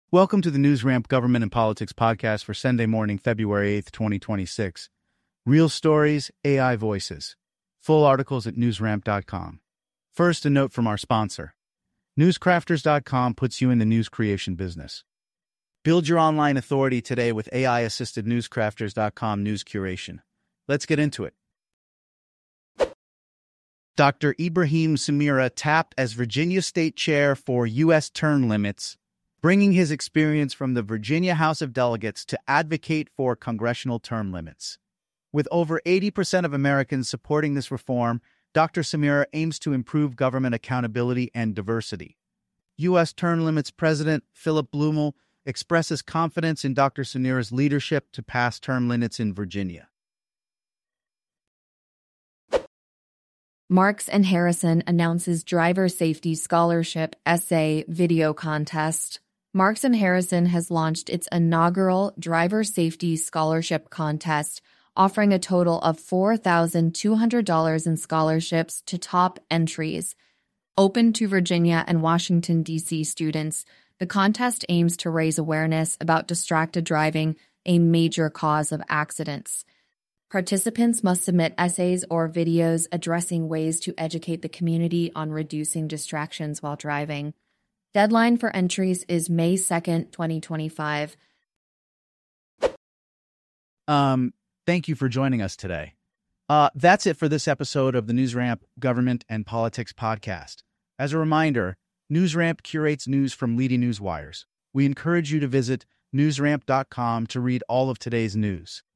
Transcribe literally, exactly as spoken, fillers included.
Welcome to the NewsRamp Government and Politics podcast for Sunday morning, February eighth, twenty twenty-six. Real stories, A I voices. Full articles at newsramp dot com. First, a note from our sponsor. newscrafters dot com puts you in the news creation business. Build your online authority today with A I-assisted newscrafters dot com news curation. Let's get into it. Doctor Ibrahim Samira tapped as Virginia State Chair for U S term limits, bringing his experience from the Virginia House of Delegates to advocate for congressional term limits. With over eighty percent of Americans supporting this reform, Doctor Samira aims to improve government accountability and diversity. U S Term Limits President Philip Blumel expresses confidence in Doctor Samira's leadership to pass term limits in Virginia. Marks and Harrison announces Driver Safety Scholarship Essay Video Contest. Marks and Harrison has launched its inaugural Driver Safety Scholarship Contest, offering a total of four thousand two hundred dollars in scholarships to top entries. Open to Virginia and Washington, D C students, the contest aims to raise awareness about distracted driving, a major cause of accidents. Participants must submit essays or videos addressing ways to educate the community on reducing distractions while driving. Deadline for entries is May second, twenty twenty-five. Um, thank you for joining us today. Uh, that's it for this episode of the NewsRamp Government and Politics podcast. As a reminder, NewsRamp curates news from leading news wires. We encourage you to visit newsramp dot com to read all of today's news.